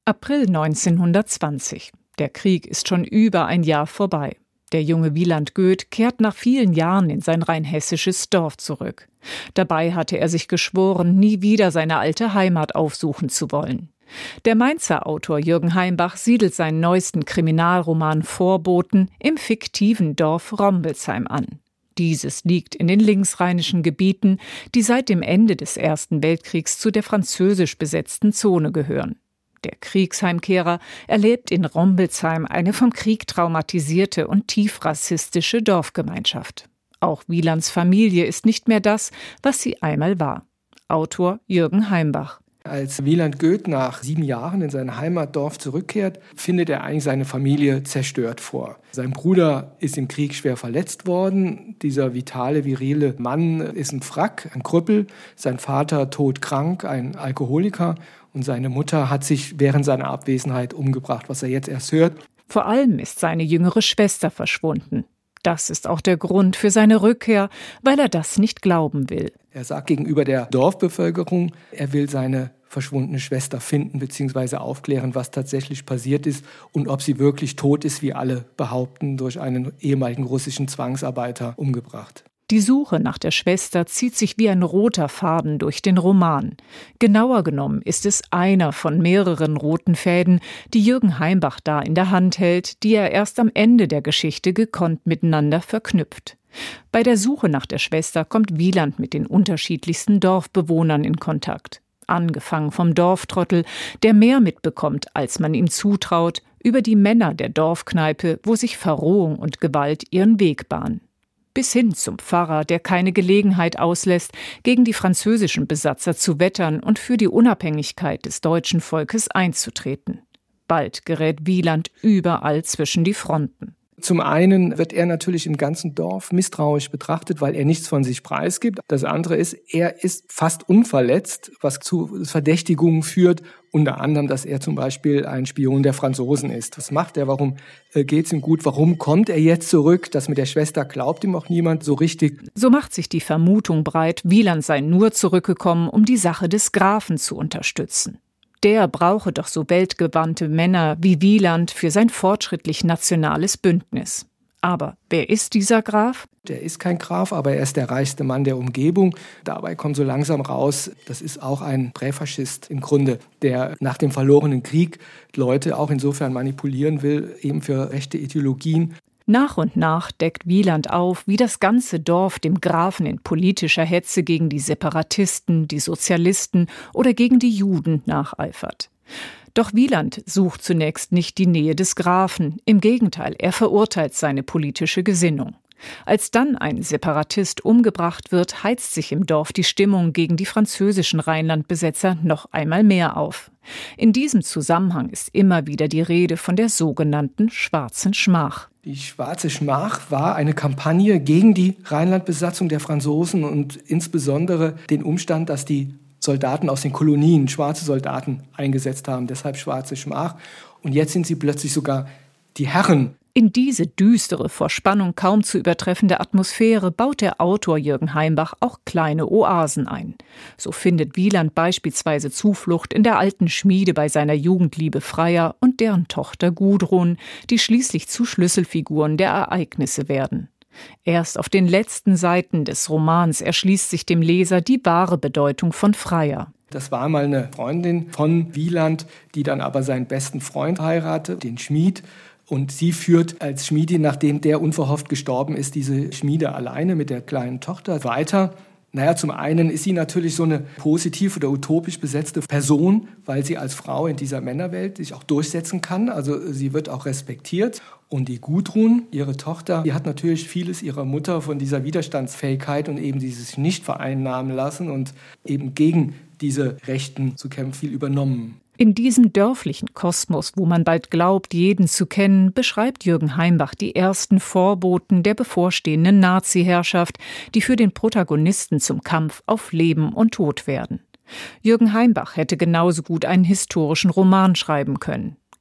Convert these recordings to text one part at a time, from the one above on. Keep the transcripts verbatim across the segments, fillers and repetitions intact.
April neunzehnhundertzwanzig. Der Krieg ist schon über ein Jahr vorbei. Der junge Wieland Goeth kehrt nach vielen Jahren in sein rheinhessisches Dorf zurück. Dabei hatte er sich geschworen, nie wieder seine alte Heimat aufsuchen zu wollen. Der Mainzer Autor Jürgen Heimbach siedelt seinen neuesten Kriminalroman Vorboten im fiktiven Dorf Rombelsheim an. Dieses liegt in den linksrheinischen Gebieten, die seit dem Ende des Ersten Weltkriegs zu der französisch besetzten Zone gehören. Der Kriegsheimkehrer erlebt in Rombelsheim eine vom Krieg traumatisierte und tief rassistische Dorfgemeinschaft. Auch Wielands Familie ist nicht mehr das, was sie einmal war. Autor Jürgen Heimbach. Als Wieland Goeth nach sieben Jahren in sein Heimatdorf zurückkehrt, findet er eigentlich seine Familie zerstört vor. Sein Bruder ist im Krieg schwer verletzt worden. Dieser vitale, virile Mann ist ein Wrack, ein Krüppel. Sein Vater todkrank, ein Alkoholiker. Und seine Mutter hat sich während seiner Abwesenheit umgebracht, was er jetzt erst hört. Vor allem ist seine jüngere Schwester verschwunden. Das ist auch der Grund für seine Rückkehr, weil er das nicht glauben will. Er sagt gegenüber der Dorfbevölkerung, er will seine verschwundene Schwester finden bzw. aufklären, was tatsächlich passiert ist und ob sie wirklich tot ist, wie alle behaupten, durch einen ehemaligen russischen Zwangsarbeiter umgebracht. Die Suche nach der Schwester zieht sich wie ein roter Faden durch den Roman. Genauer genommen ist es einer von mehreren roten Fäden, die Jürgen Heimbach da in der Hand hält, die er erst am Ende der Geschichte gekonnt miteinander verknüpft. Bei der Suche nach der Schwester kommt Wieland mit den unterschiedlichsten Dorfbewohnern in Kontakt. Angefangen vom Dorftrottel, der mehr mitbekommt, als man ihm zutraut, über die Männer der Dorfkneipe, wo sich Verrohung und Gewalt ihren Weg bahnen. Bis hin zum Pfarrer, der keine Gelegenheit auslässt, gegen die französischen Besatzer zu wettern und für die Unabhängigkeit des deutschen Volkes einzutreten. Bald gerät Wieland überall zwischen die Fronten. Zum einen wird er natürlich im ganzen Dorf misstrauisch betrachtet, weil er nichts von sich preisgibt. Das andere ist, er ist fast unverletzt, was zu Verdächtigungen führt. Unter anderem, dass er zum Beispiel ein Spion der Franzosen ist. Was macht er? Warum äh, geht's ihm gut? Warum kommt er jetzt zurück? Das mit der Schwester glaubt ihm auch niemand so richtig. So macht sich die Vermutung breit, Wieland sei nur zurückgekommen, um die Sache des Grafen zu unterstützen. Der brauche doch so weltgewandte Männer wie Wieland für sein fortschrittlich nationales Bündnis. Aber wer ist dieser Graf? Der ist kein Graf, aber er ist der reichste Mann der Umgebung. Dabei kommt so langsam raus, das ist auch ein Präfaschist im Grunde, der nach dem verlorenen Krieg Leute auch insofern manipulieren will, eben für rechte Ideologien. Nach und nach deckt Wieland auf, wie das ganze Dorf dem Grafen in politischer Hetze gegen die Separatisten, die Sozialisten oder gegen die Juden nacheifert. Doch Wieland sucht zunächst nicht die Nähe des Grafen. Im Gegenteil, er verurteilt seine politische Gesinnung. Als dann ein Separatist umgebracht wird, heizt sich im Dorf die Stimmung gegen die französischen Rheinlandbesetzer noch einmal mehr auf. In diesem Zusammenhang ist immer wieder die Rede von der sogenannten Schwarzen Schmach. Die Schwarze Schmach war eine Kampagne gegen die Rheinlandbesatzung der Franzosen und insbesondere den Umstand, dass die Soldaten aus den Kolonien, schwarze Soldaten, eingesetzt haben. Deshalb Schwarze Schmach. Und jetzt sind sie plötzlich sogar die Herren. In diese düstere, vor Spannung kaum zu übertreffende Atmosphäre baut der Autor Jürgen Heimbach auch kleine Oasen ein. So findet Wieland beispielsweise Zuflucht in der alten Schmiede bei seiner Jugendliebe Freier und deren Tochter Gudrun, die schließlich zu Schlüsselfiguren der Ereignisse werden. Erst auf den letzten Seiten des Romans erschließt sich dem Leser die wahre Bedeutung von Freier. Das war mal eine Freundin von Wieland, die dann aber seinen besten Freund heiratet, den Schmied. Und sie führt als Schmiedin, nachdem der unverhofft gestorben ist, diese Schmiede alleine mit der kleinen Tochter weiter. Naja, zum einen ist sie natürlich so eine positiv oder utopisch besetzte Person, weil sie als Frau in dieser Männerwelt sich auch durchsetzen kann. Also sie wird auch respektiert. Und die Gudrun, ihre Tochter, die hat natürlich vieles ihrer Mutter von dieser Widerstandsfähigkeit und eben dieses nicht vereinnahmen lassen und eben gegen diese Rechten zu kämpfen viel übernommen. In diesem dörflichen Kosmos, wo man bald glaubt, jeden zu kennen, beschreibt Jürgen Heimbach die ersten Vorboten der bevorstehenden Nazi-Herrschaft, die für den Protagonisten zum Kampf auf Leben und Tod werden. Jürgen Heimbach hätte genauso gut einen historischen Roman schreiben können.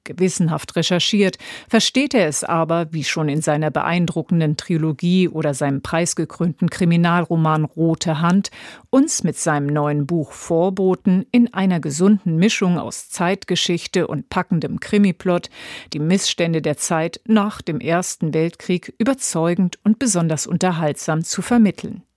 Gewissenhaft recherchiert, versteht er es aber, wie schon in seiner beeindruckenden Trilogie oder seinem preisgekrönten Kriminalroman Rote Hand, uns mit seinem neuen Buch Vorboten in einer gesunden Mischung aus Zeitgeschichte und packendem Krimiplot die Missstände der Zeit nach dem Ersten Weltkrieg überzeugend und besonders unterhaltsam zu vermitteln.